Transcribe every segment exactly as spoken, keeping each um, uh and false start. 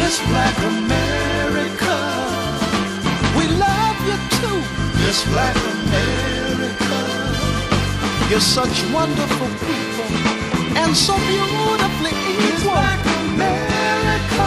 Miss Black America. We love you too, Miss Black America. You're such wonderful people and so beautifully equal. Miss Black America.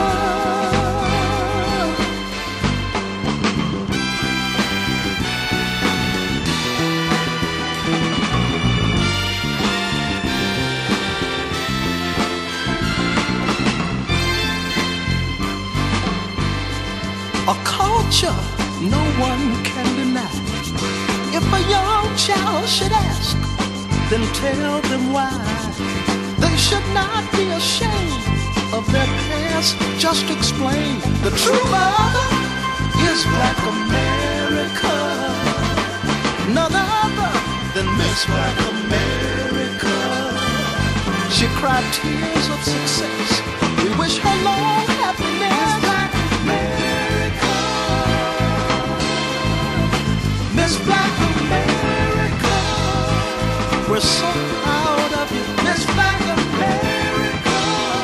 A culture no one can deny. If a young child should ask, then tell them why. They should not be ashamed of their past. Just explain the true mother is Black America. None other than Miss Black America. She cried tears of success. We wish her long happiness. Black America. Miss Black America. We're so proud of you, Miss Black America.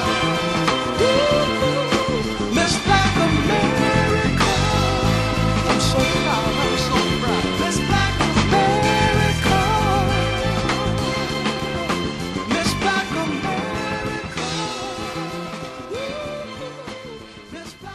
Ooh, Miss Black America. I'm so proud, I'm so proud. Miss Black America. Miss Black America. Ooh, Miss Black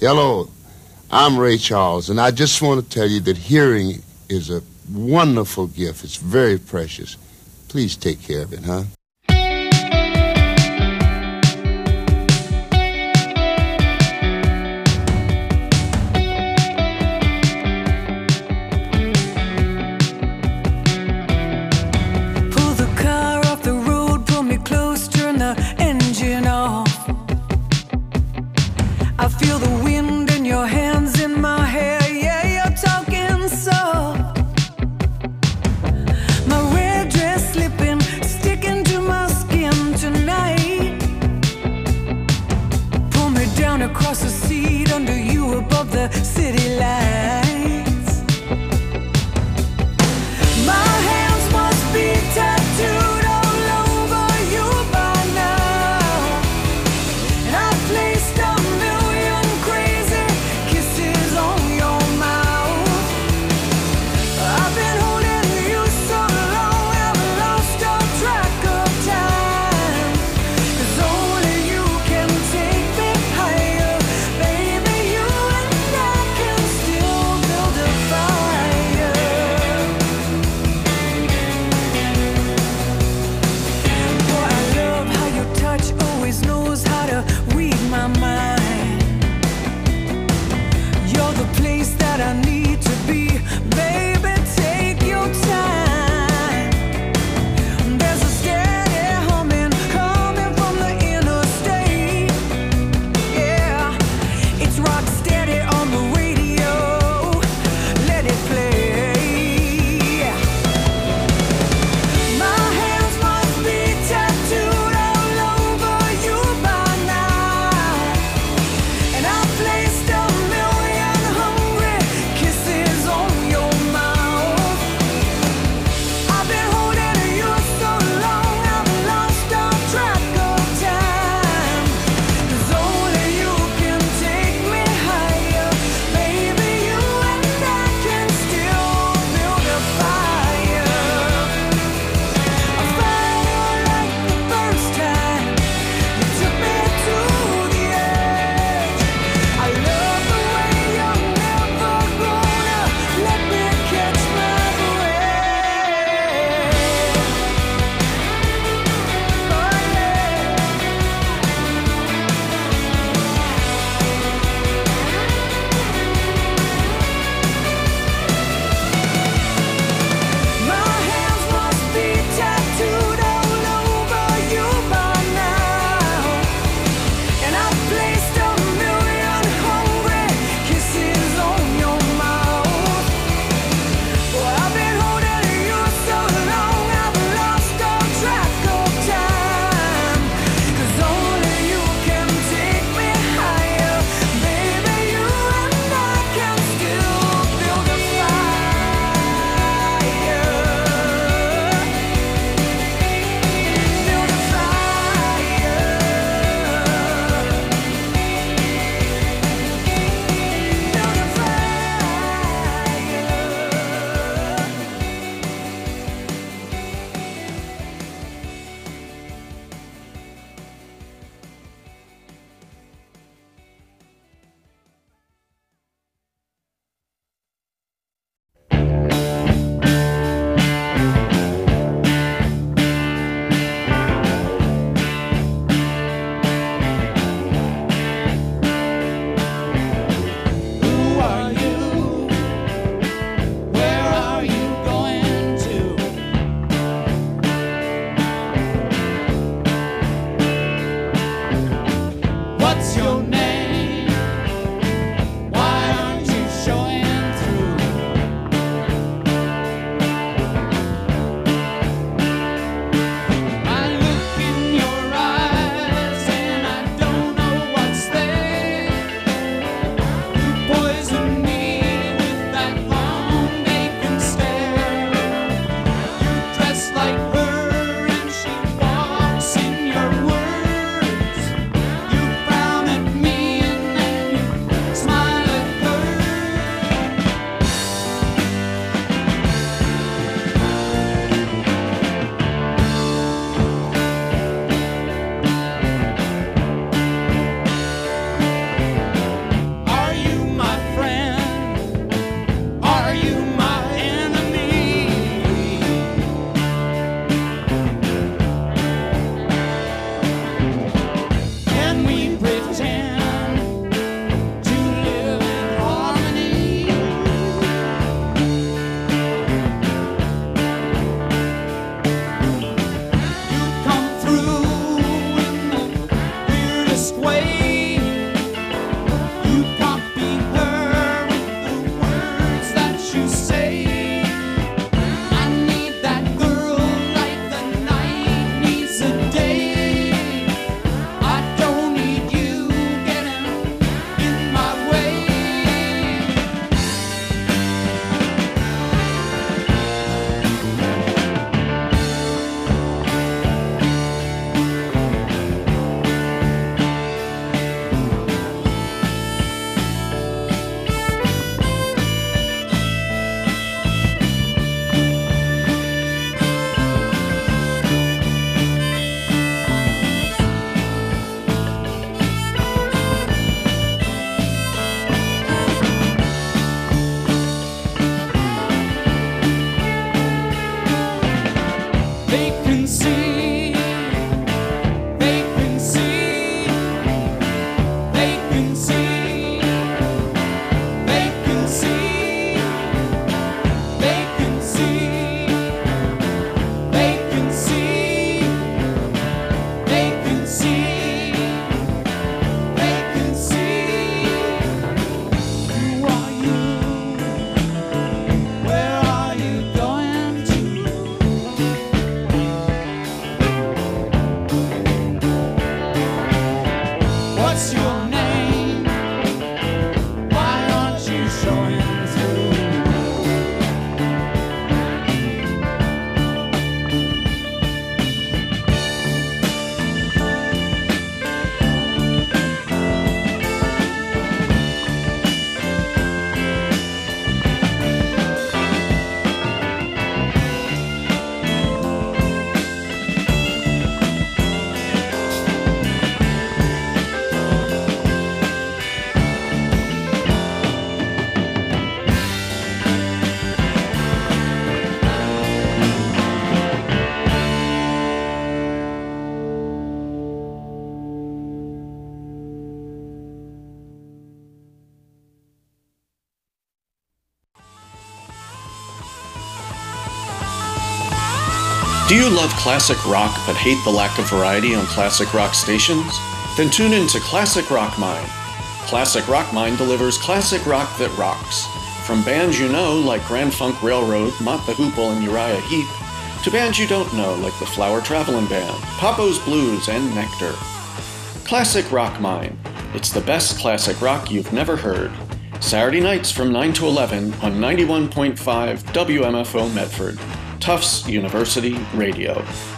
Hello, I'm Ray Charles, and I just want to tell you that hearing is a wonderful gift. It's very precious. Please take care of it, huh? I feel the wind in your hands in my hair. Yeah, you're talking soft. My red dress slipping, sticking to my skin tonight. Pull me down across the seat under you above the city lights. My hands must be tattooed all over you by now. And I placed a million crazy kisses on your mouth. I've been holding you so long, I've lost all track of time. 'Cause only you can take me higher. Baby, you and I can still build a fire. Boy, I love how your touch always knows how to read my mind. You're the place that I need to be. Baby, take your time. There's a steady humming coming from the interstate. Yeah, it's rock steady on the radio. Let it play. My hands must be tattooed all over you by now. And I placed a million hungry kisses on your mouth. I've been holding you so long, I've lost all track of time. 'Cause only you can take me higher. Baby, you and I can still build a fire. A fire like the first time you took me to the edge. I love the way you're never gonna let me catch my breath. Oh yeah. My hands must be tattooed all over you by now. And I've placed a million hungry kisses on your mouth. Well, I've been holding you so long, I've lost all track of time. 'Cause only you can take me higher. Baby, you and I can still build a fire. Build a fire. Build a Who are you? Where are you going to? What's your name? Why aren't you showing through? I look in your eyes and I don't know what's there. You poison me with that long vacant stare. You dress like her and she walks in your words. You frown at me sway. You copy her with the words that you say. I need that girl like the night needs a day. I don't need you getting in my way. Vacancy, vacancy, vacancy, vacancy, vacancy, vacancy, vacancy, vacancy. Who are you? Where are you going to? What's your name? Why aren't you showing through? Do you love classic rock but hate the lack of variety on classic rock stations? Then tune in to Classic Rock Mine. Classic Rock Mine delivers classic rock that rocks. From bands you know like Grand Funk Railroad, Mott the Hoople, and Uriah Heep, to bands you don't know like the Flower Travelin' Band, Papo's Blues, and Nectar. Classic Rock Mine. It's the best classic rock you've never heard. Saturday nights from nine to eleven on ninety-one point five W M F O Medford. Tufts University Radio.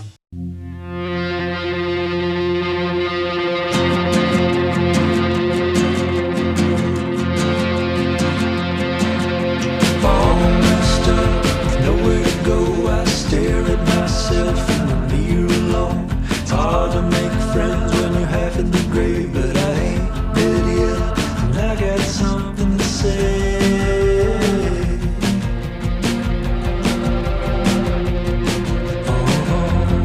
All messed up, with nowhere to go. I stare at myself in the mirror alone. It's hard to make friends when you're half in the grave, but I ain't dead yet, and I got something to say. Oh,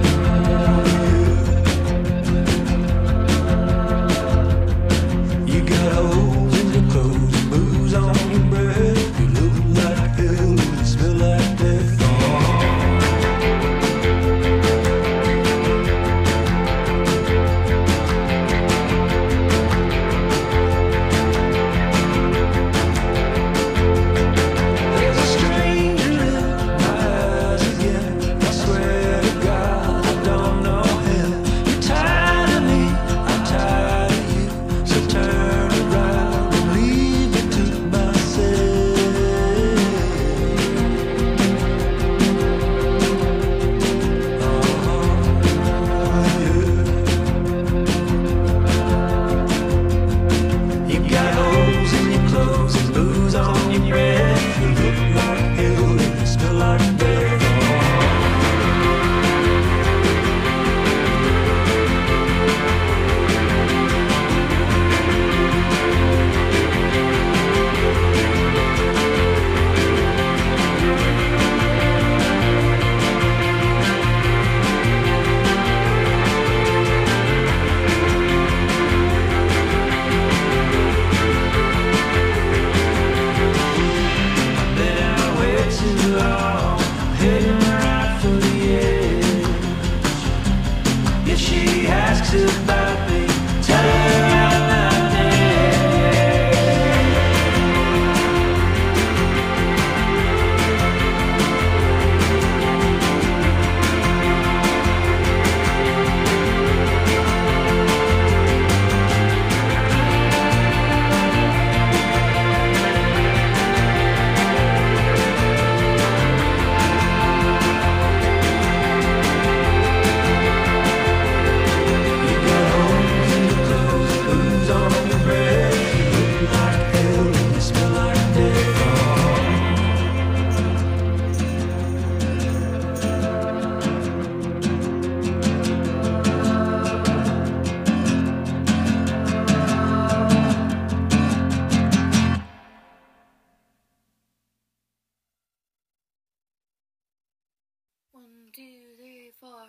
two, three, four.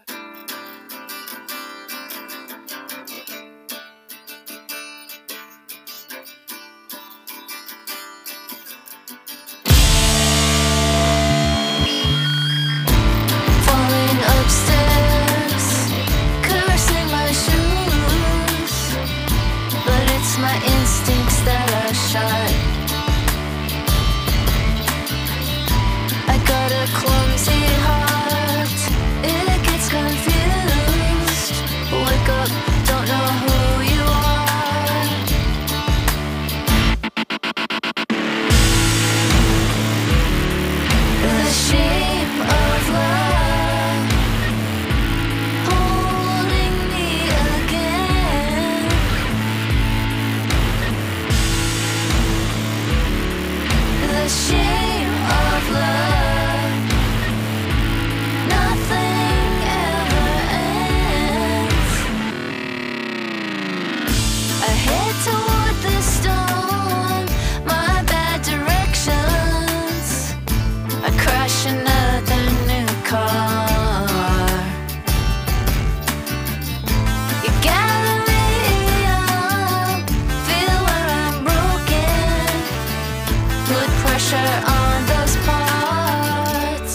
Falling upstairs, cursing my shoes, but it's my instincts that are shot. I got a clumsy heart, it gets confused. Wake up, don't know who you are. The shape of love holding me again. The shape of love, nothing ever ends. I head toward the storm, my bad directions. I crash another new car. You gather me up, feel where I'm broken, put pressure on those parts.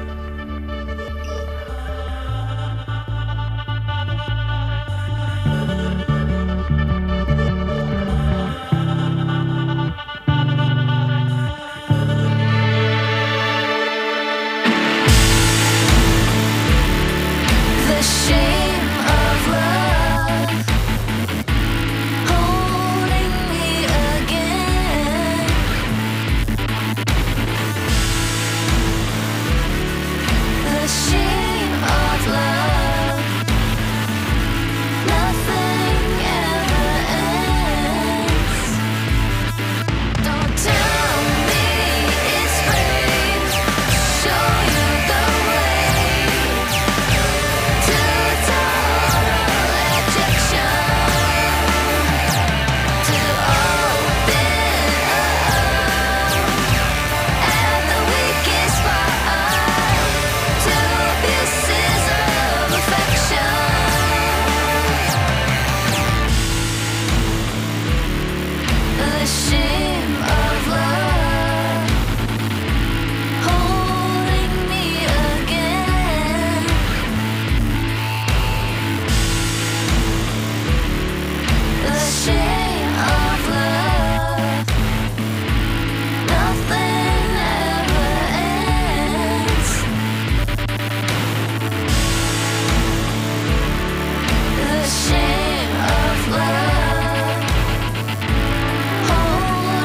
The shame of love holding me again. The shame of love, nothing ever ends. Don't tell me it's great, show you the way to total ejection, to open up at the weakest spot, to pieces of affection. The shame of love holding me again. The shame of love, nothing ever ends. The shame of love holding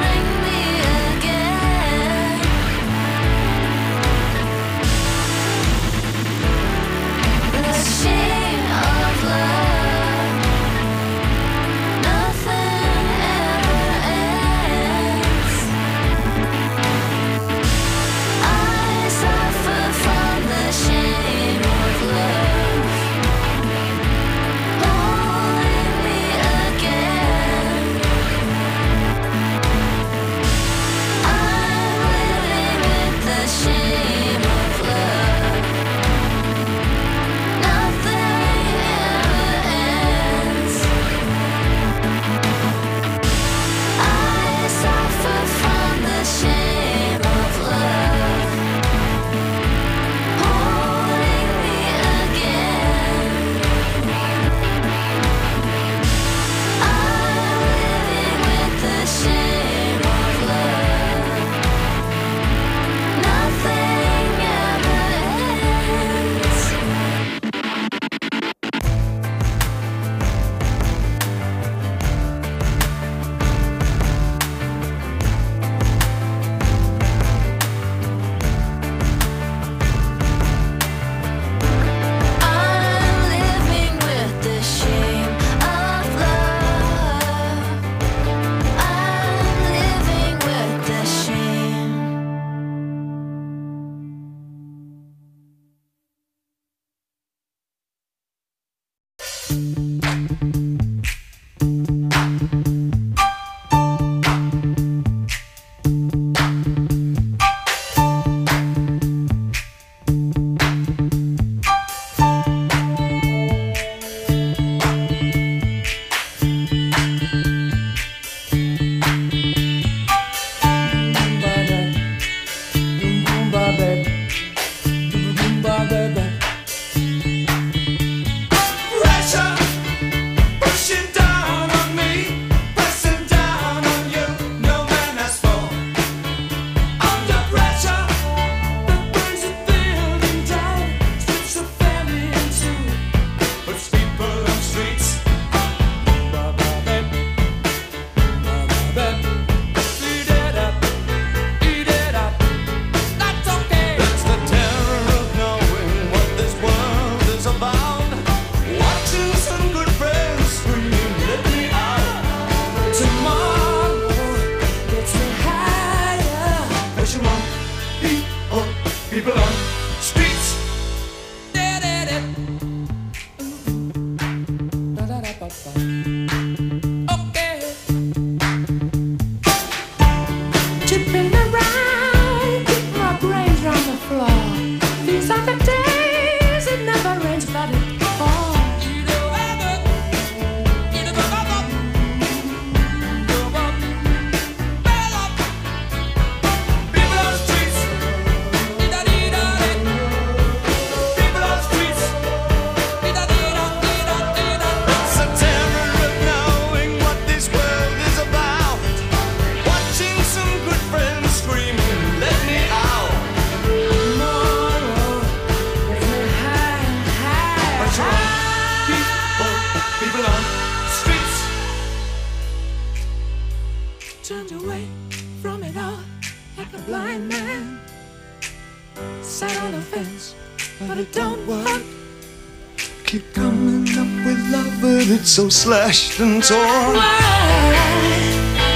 turned away from it all like a blind man. Sat on the fence, but it don't work. Keep coming up with love, but it's so slashed and torn. Why?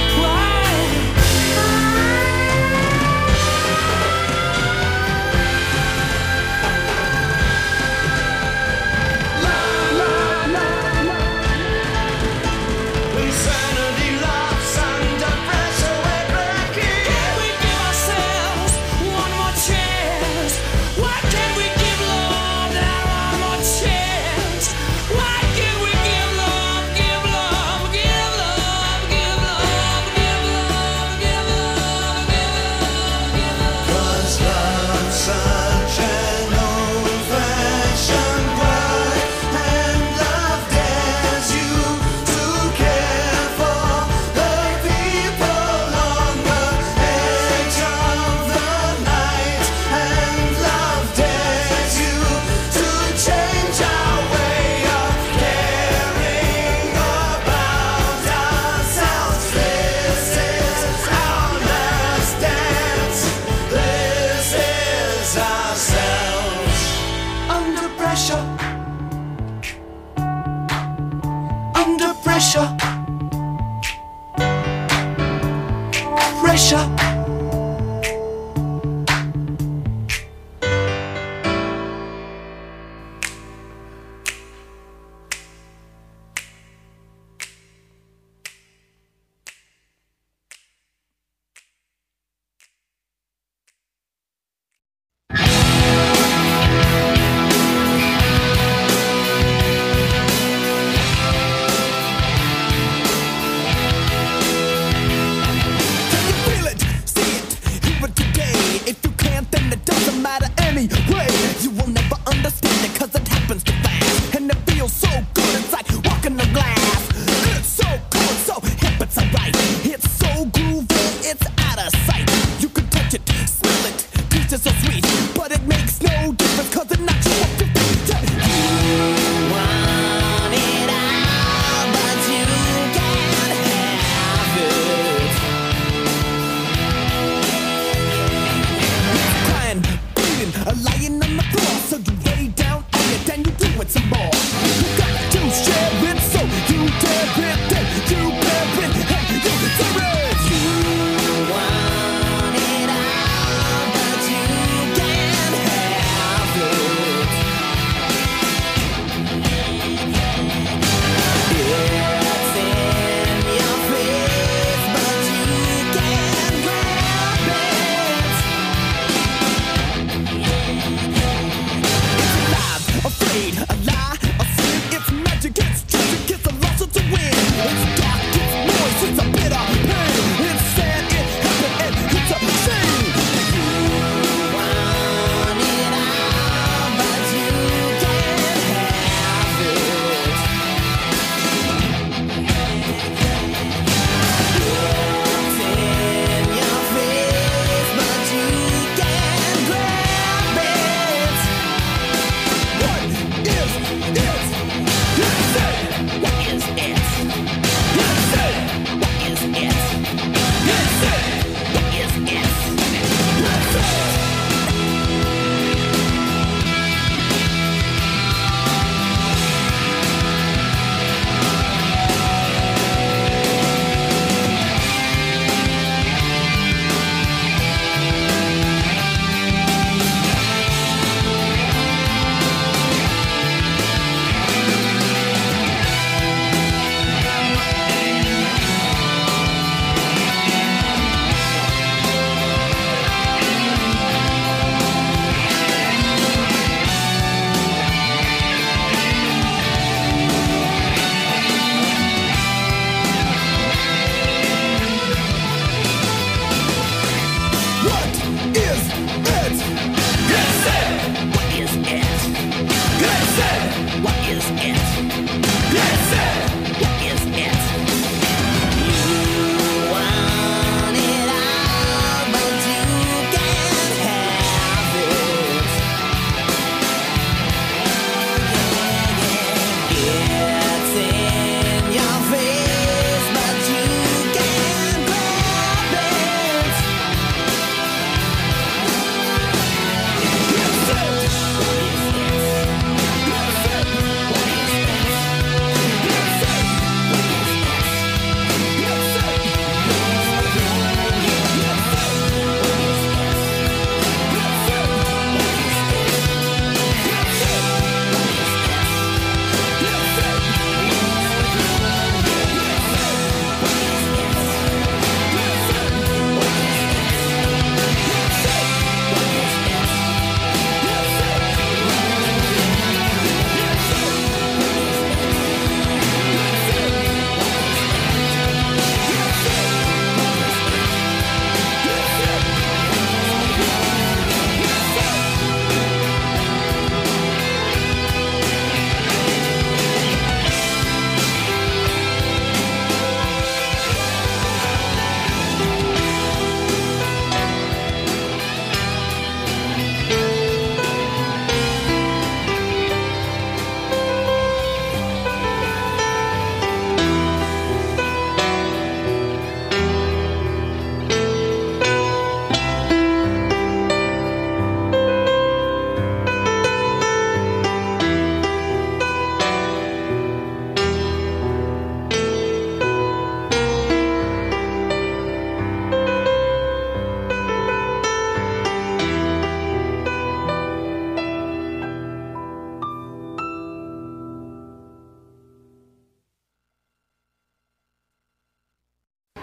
Insanity loves under pressure, we're breaking. Can we give ourselves one more chance? Why can't we give love that one more chance? Why can't we give love, give love, give love, give love, give love, give love, give love, give love? 'Cause love's such an old-fashioned word, and love dares you to care for the people on the edge of the night, and love dares you to change our way of caring about ourselves. This is our last dance. This is ourselves. Under pressure. Under pressure. Pressure. Feel it,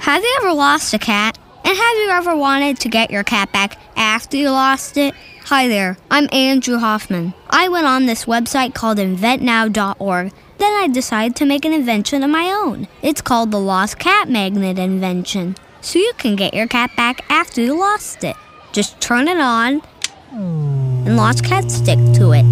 Have you ever lost a cat? And have you ever wanted to get your cat back after you lost it? Hi there, I'm Andrew Hoffman. I went on this website called invent now dot org. Then I decided to make an invention of my own. It's called the Lost Cat Magnet invention. So you can get your cat back after you lost it. Just turn it on, and lost cats stick to it.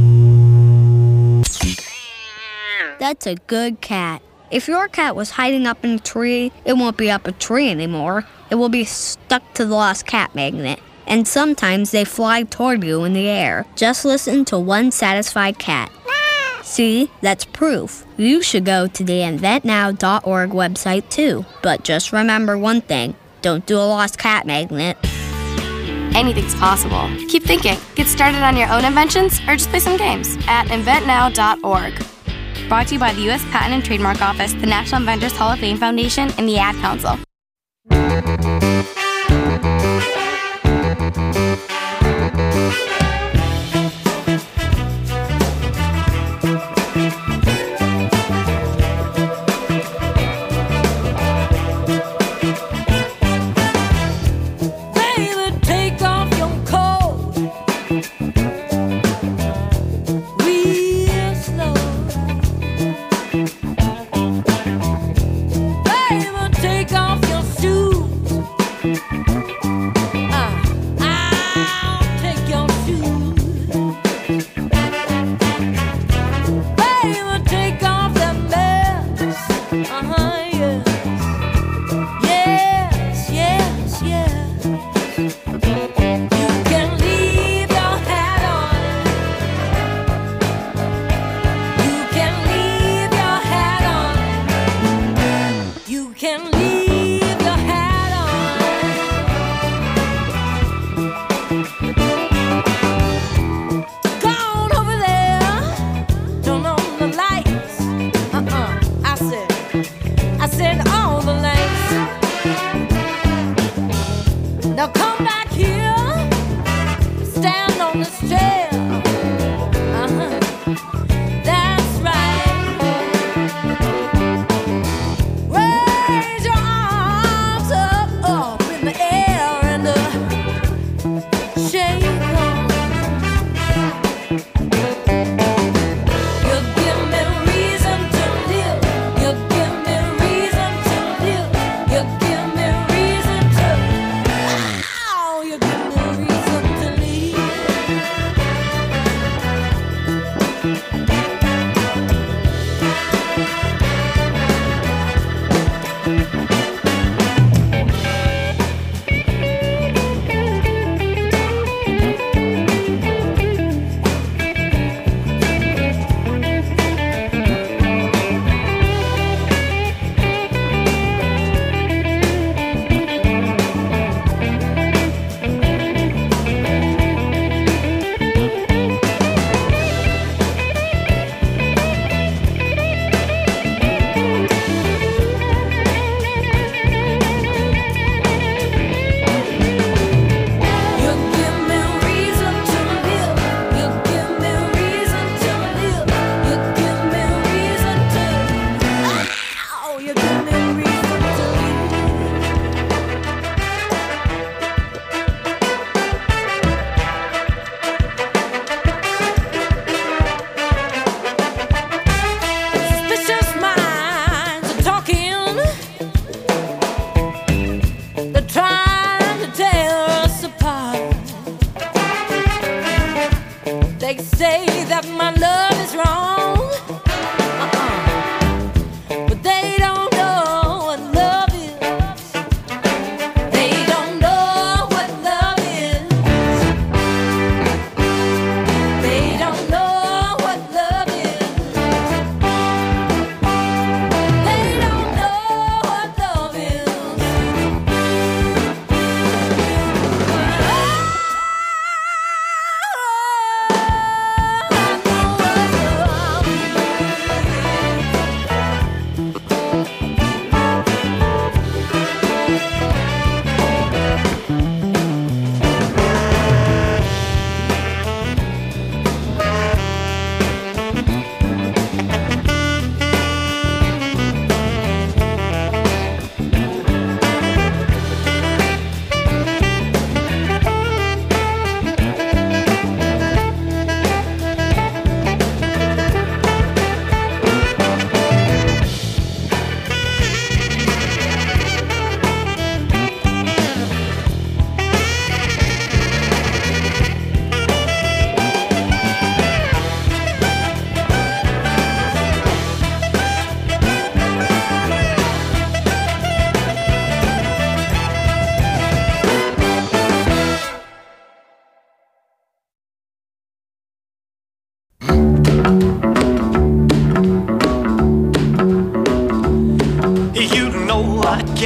That's a good cat. If your cat was hiding up in a tree, it won't be up a tree anymore. It will be stuck to the lost cat magnet. And sometimes they fly toward you in the air. Just listen to one satisfied cat. See, that's proof. You should go to the invent now dot org website too. But just remember one thing. Don't do a lost cat magnet. Anything's possible. Keep thinking. Get started on your own inventions or just play some games at invent now dot org. Brought to you by the U S Patent and Trademark Office, the National Inventors Hall of Fame Foundation, and the Ad Council. Baby, take off your coat real slow. Baby, take off your shoes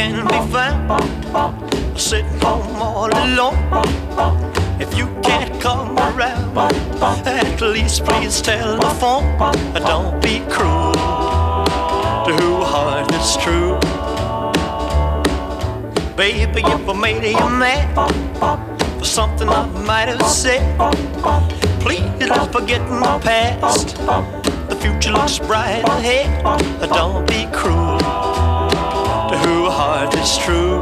can be found sitting home all alone. If you can't come around, at least please telephone. Don't be cruel to who heart is true. Baby, if I made you mad for something I might have said, please don't forget my past. The future looks bright ahead. Don't be cruel to who heart is true.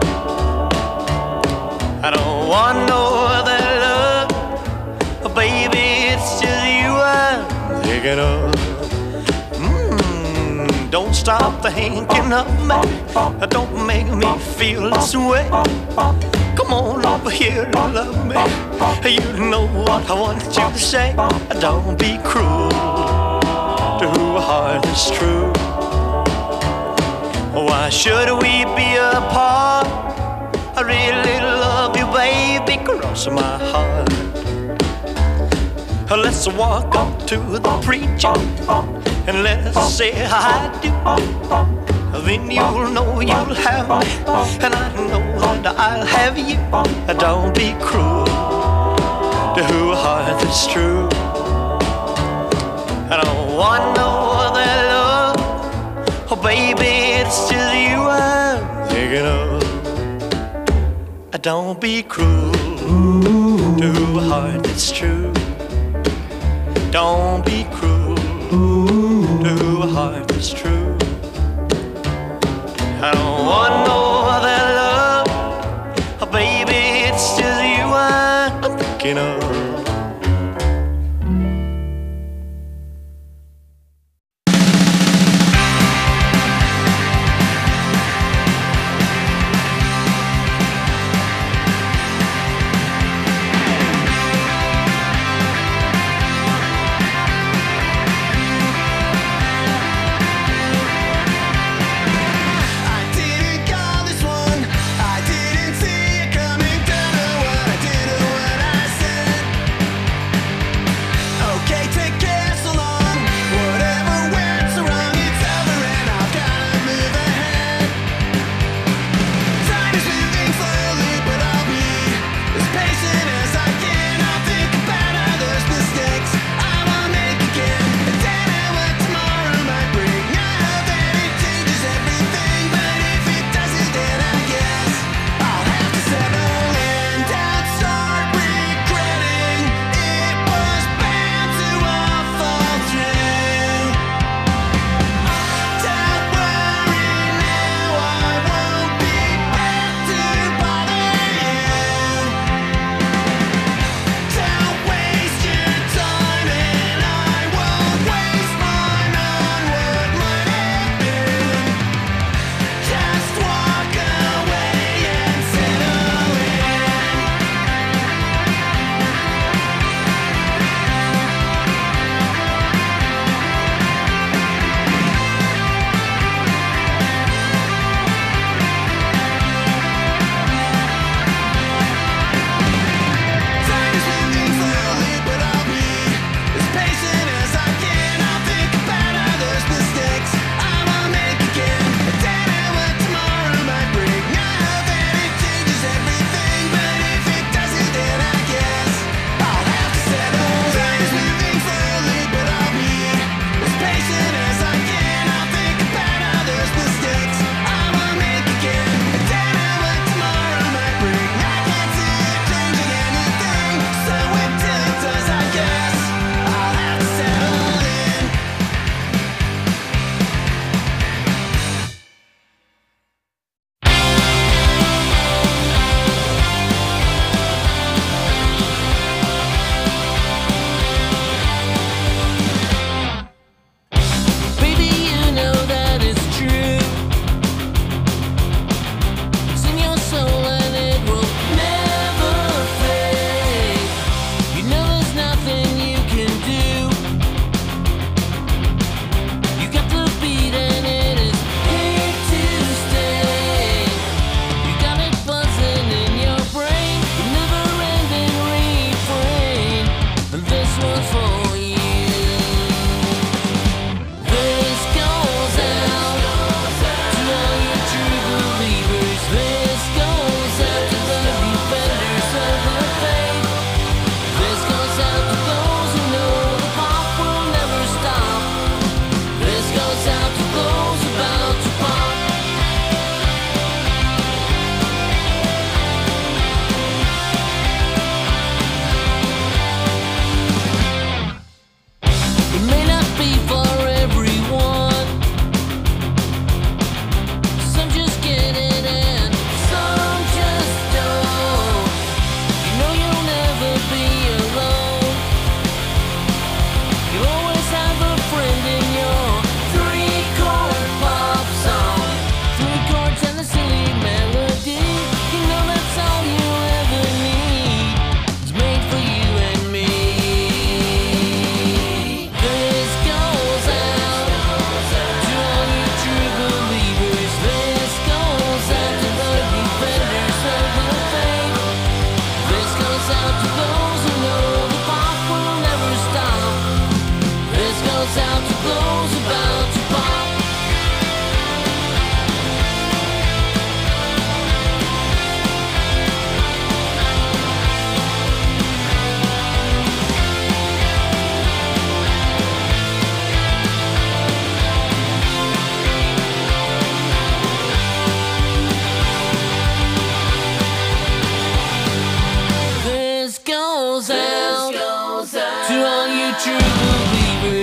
I don't want no other love, baby, it's just you I'm thinking of. Mm, don't stop thinking of me, don't make me feel this way. Come on over here and love me, you know what I want you to say. Don't be cruel to who heart is true. Why should we be apart? I really love you, baby, cross my heart. Let's walk up to the preacher and let's say I do. Then you'll know you'll have me, and I know that I'll have you. Don't be cruel to who heart is true. I don't want no other love, oh baby, it's just you I'm thinking of. Don't be cruel to who heart is true. Don't be cruel to who heart is true. I don't want no other love, oh baby, it's just you I'm thinking of. I didn't come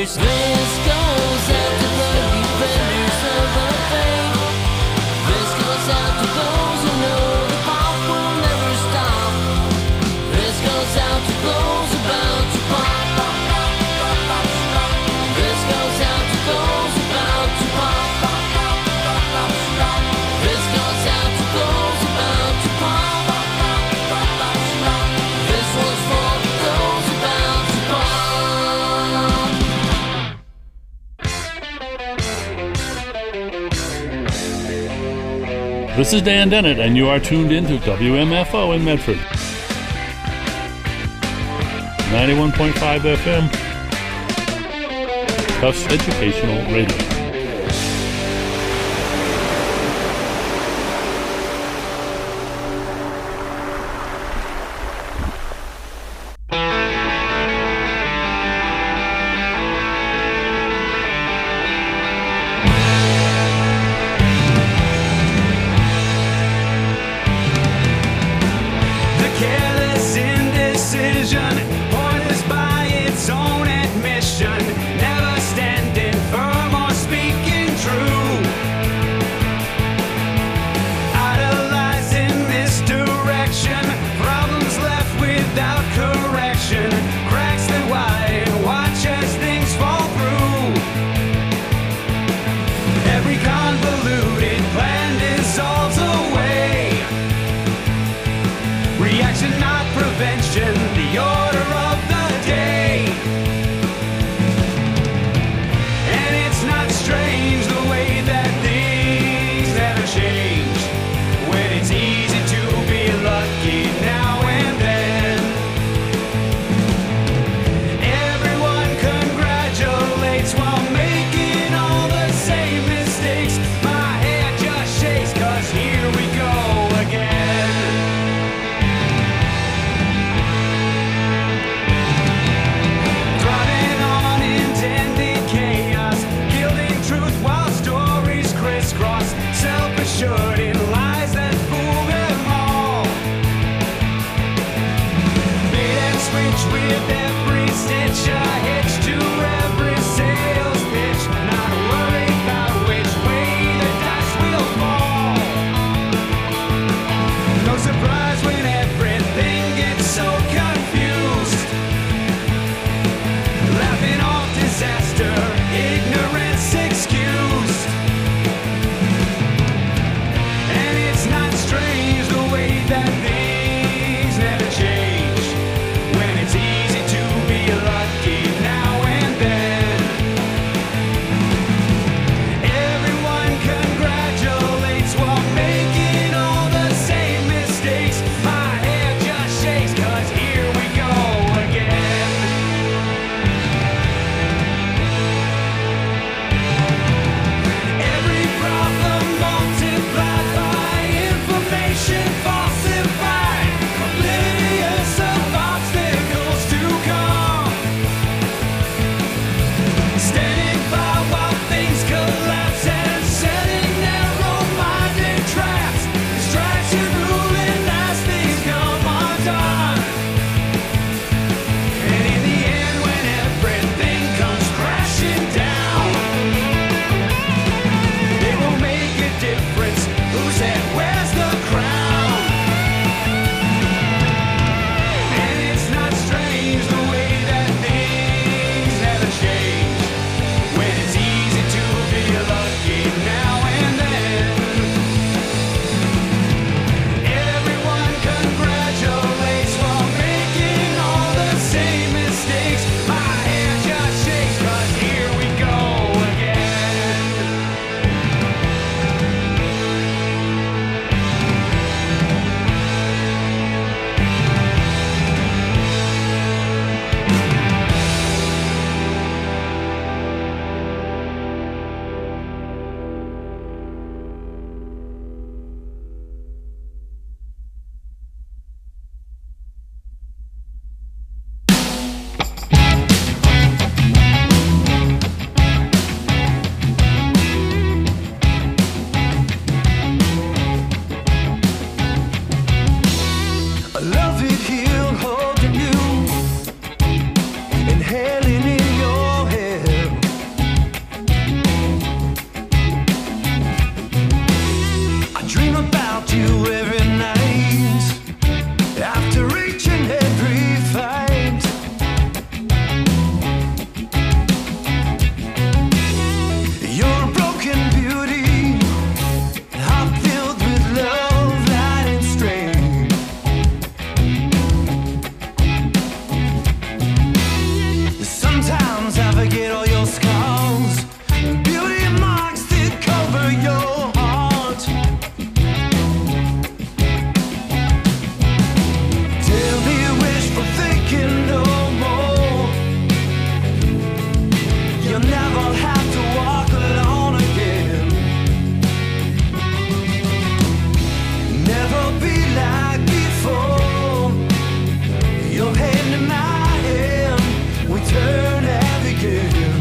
This goes out to the defenders of the faith. This goes out to those who know the pop will never stop. This goes out to those about to pop. This goes out to those about to pop. This goes out to those about to pop. This one's for those about to pop. This is Dan Dennett, and you are tuned in to W M F O in Medford. ninety-one point five F M, Tufts Educational Radio. The careless indecision, pointless by its own admission, never standing firm or speaking true. Idolizing misdirection, problems left without correction, cracks that widen, watch as things fall through. Every convoluted plan dissolves away. Reaction, not prevention, the order you every night after reaching every fight. You're a broken beauty, heart filled with love, light and strain. Sometimes I forget all your scars, beauty marks that cover your heart. Tell me wishful thinking no more. You'll never have to walk alone again. Never be like before. Your hand in my hand, we turn and begin.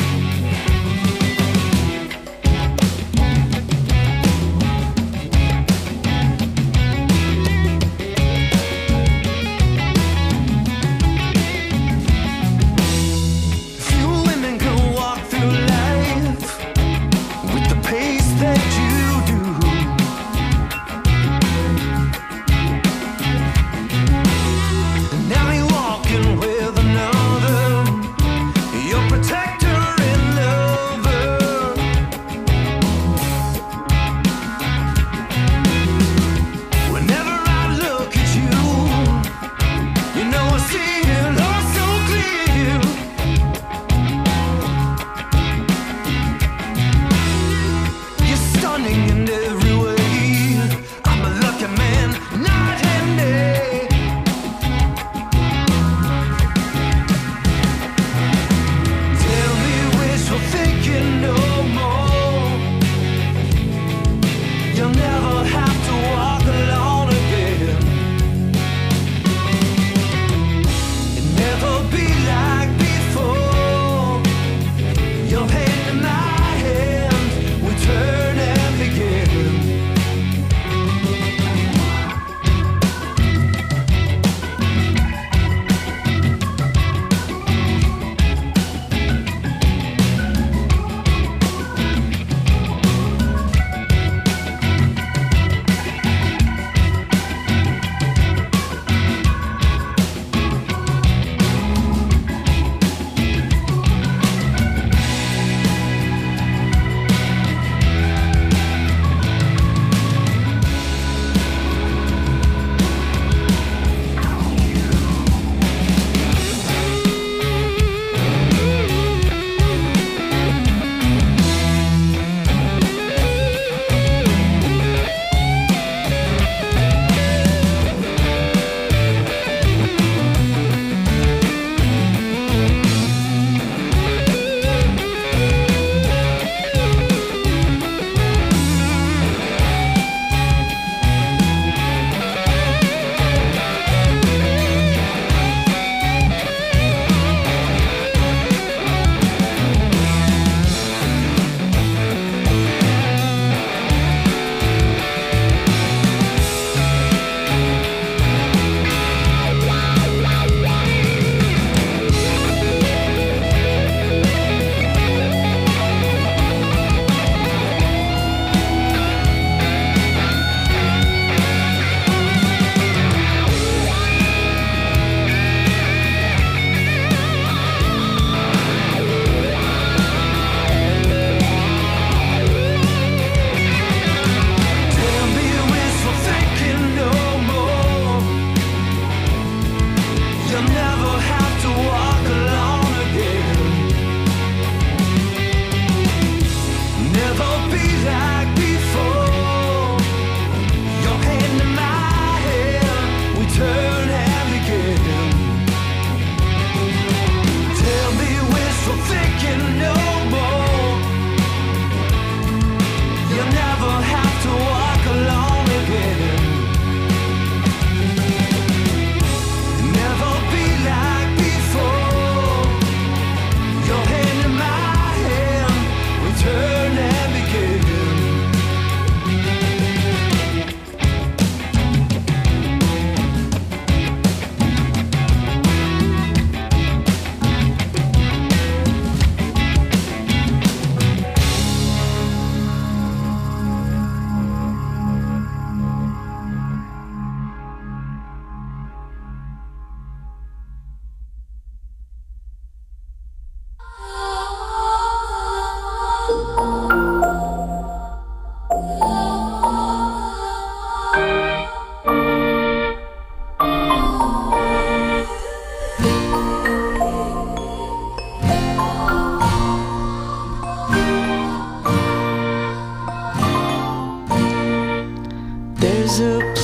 Few women can walk through life with the pace that you do. Now you're walking with another.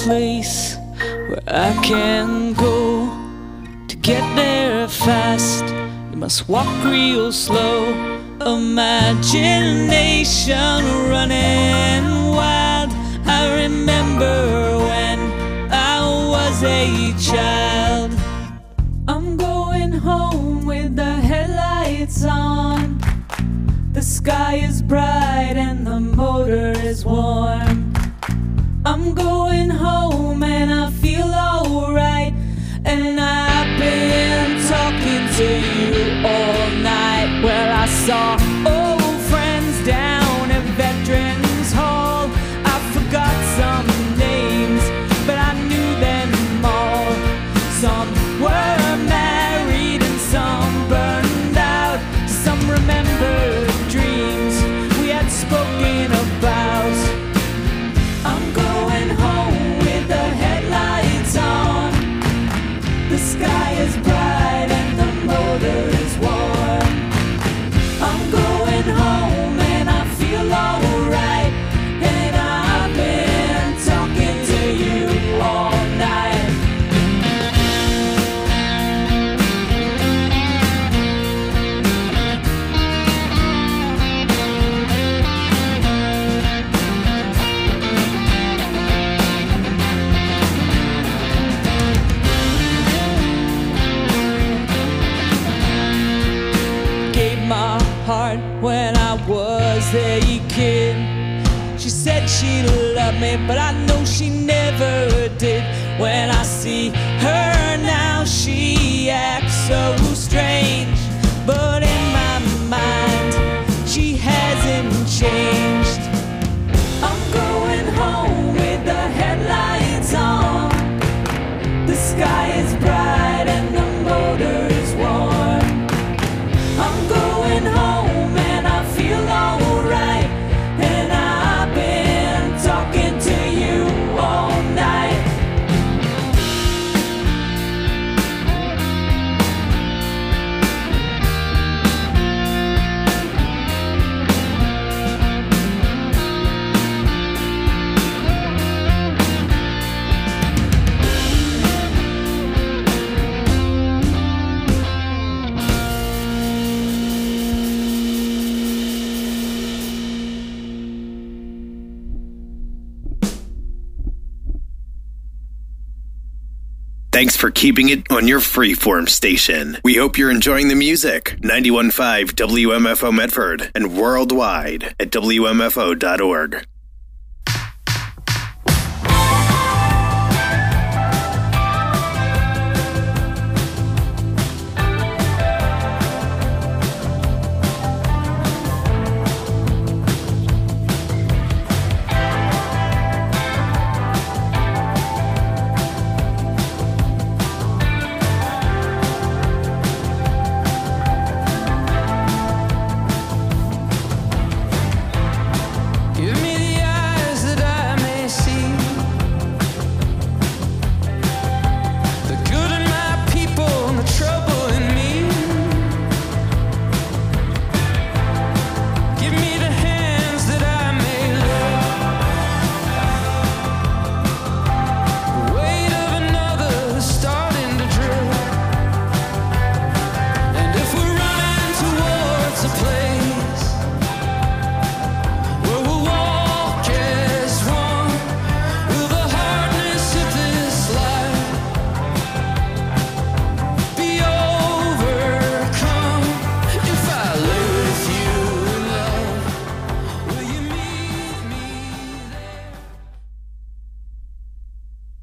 place where I can go to get there fast. You must walk real slow. Imagination running wild. I remember when I was a child. I'm going home with the headlights on. The sky is bright and the motor is warm. I'm going home and I feel alright. And I've been talking to you all night. Well, I saw old friends down at Veterans Hall. I forgot some names, but I knew them all. Some were married and some burned out. Some remembered dreams we had spoken about. I'm going home with the headlights on. The sky is bright and the motor is warm. I'm going home and I feel alright. And I've been talking to you all night. Gave my heart when I was a kid. She said she loved me, but I know she never did. When I see her now, she acts so strange. But in my mind, she hasn't changed. I'm going home with the headlights on. The sky is bright and the motor is warm. I'm going home and I feel alright. And I've been talking to you all night. Thanks for keeping it on your freeform station. We hope you're enjoying the music. ninety-one point five W M F O Medford and worldwide at W M F O dot org.